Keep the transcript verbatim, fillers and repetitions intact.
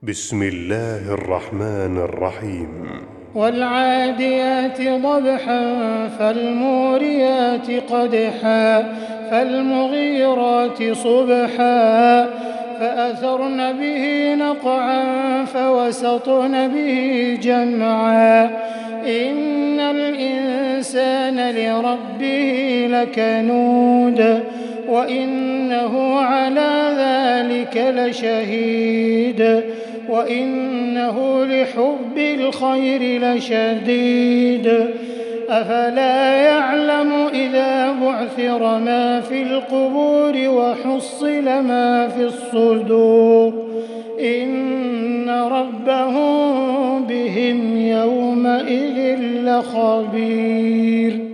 بسم الله الرحمن الرحيم. والعاديات ضبحا فالموريات قدحا فالمغيرات صبحا فأثرن به نقعا فوسطن به جمعا إن الإنسان لربه لكنود وإنه على ذلك لشهيد وإنه لحب الخير لشديد أفلا يعلم إذا بعثر ما في القبور وحصل ما في الصدور إن ربهم بهم يومئذ لخبير.